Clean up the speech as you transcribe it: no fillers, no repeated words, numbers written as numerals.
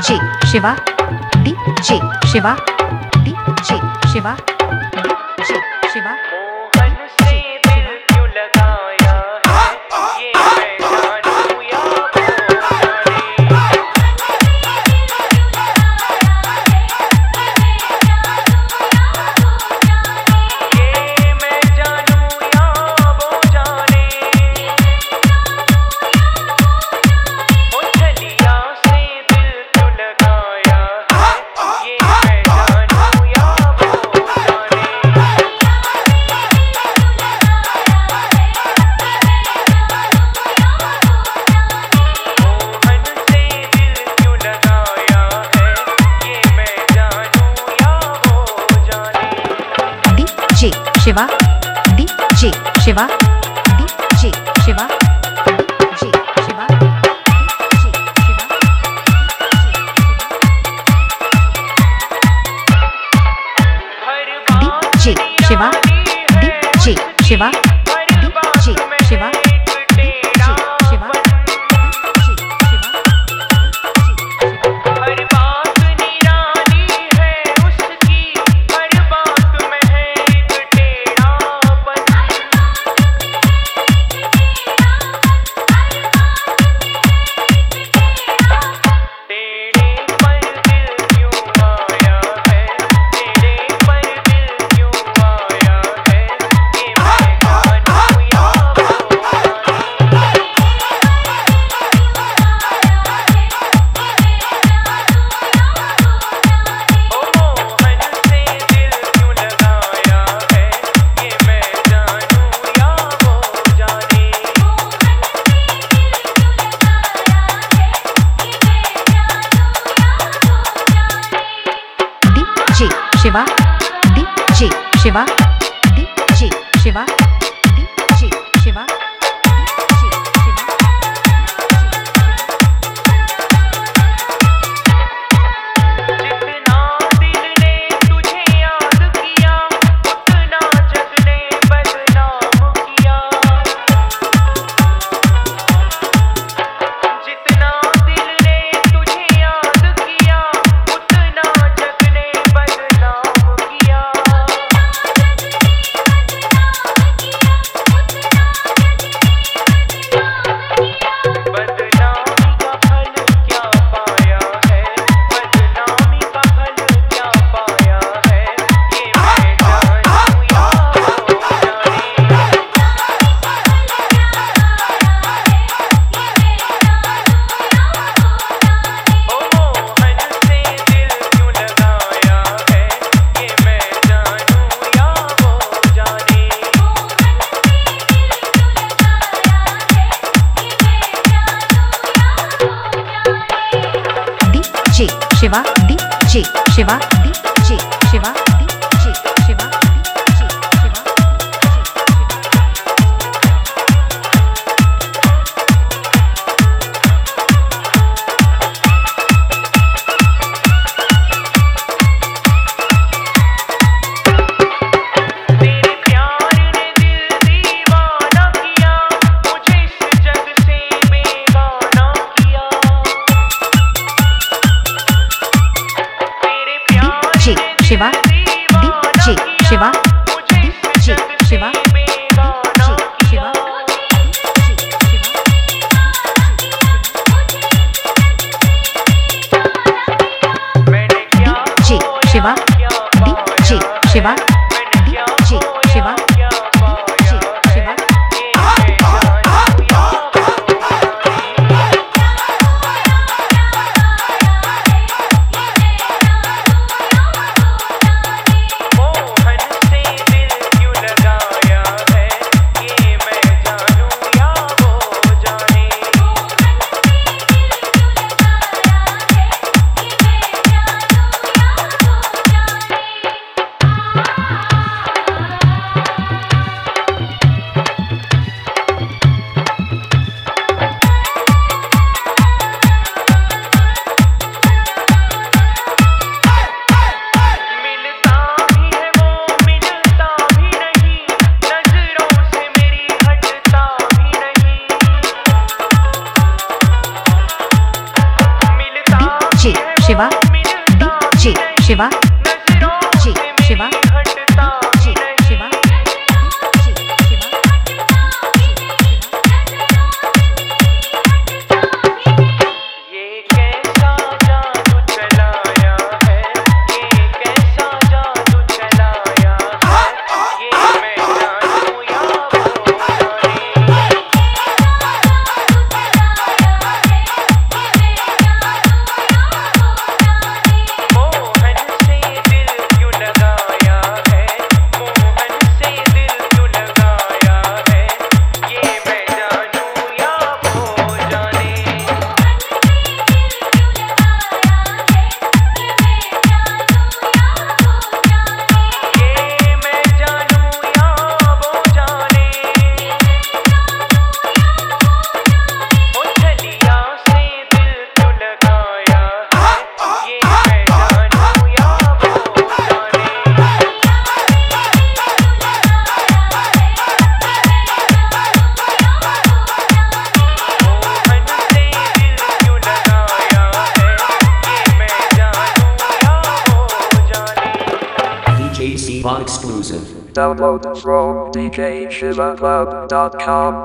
DJ Shiva, DJ Shiva, DJ Shiva, DJ Shiva. Mohan से दिल क्यों लगाया है ये मैं जानूं या वो जाने। ये मैं जानूं या वो जाने। ओ छलिया से दिल क्यों लगाया है ये मैं जानूं या वो जाने। मोहन से दिल क्यों लगाया है ये मैं जानूं या वो जाने। DJ Shiva, DJ Shiva, DJ Shiva, DJ Shiva, DJ Shiva, हर बात DJ Shiva, DJ Shiva, हर बात DJ में Shiva, एक टेढ़ापन। हर बात निराली है उसकी हर बात में है एक टेढ़ापन। तेरे पर दिल क्यों आया है तेरे पर दिल क्यों आया है ये मैं जानूं या वो जाने। ओ मोहन से दिल क्यों लगाया है ये मैं जानूं या वो जाने। DJ Shiva, DJ Shiva, DJ Shiva, DJ Shiva, DJ Shiva. जितना दिल ने तुझे याद किया उतना जग ने बदनाम किया। जितना दिल ने तुझे याद किया उतना जग ने बदनाम किया। बदनामी का फल क्या पाया है बदनामी का फल क्या पाया है ये मैं जानूं या वो जाने। ओ मोहन से दिल क्यों लगाया है ये मैं जानूं या वो जाने। DJ Shiva, DJ Shiva, DJ Shiva, DJ Shiva, DJ Shiva. तेरे प्यार ने दिल दीवाना किया मुझे इस जग से बेगाना किया। तेरे प्यार DJ ने Shiva, दिल दीवाना DJ किया Shiva, मुझे इस DJ जग से Shiva, बेगाना DJ किया। Shiva, DJ Shiva. मैंने क्या DJ खोया Shiva, क्या DJ पाया Shiva, मैंने क्या DJ खोया Shiva, क्या DJ पाया Shiva. ये मैं जानूं या वो जाने। मोहन से दिल क्यों लगाया है ये मैं जानूं या वो जाने। Shiva DJ Shiva DJ Shiva DJ Shiva ये कैसा जादू चलाया है, ये कैसा जादू चलाया है, ये मैं जानूं या वो जाने। मोहन से दिल क्यों लगाया है, मोहन से दिल क्यों लगाया है, ये मैं जानूं या वो जाने। ये मैं जानूं या वो जाने। ओ चलिया से दिल क्यों लगाया है, ये मैं जानूं या वो जाने। मोहन से दिल क्यों लगाया है, ये मैं जानूं या वो जाने। DJ Siva exclusive. Download from djshivaclub.com.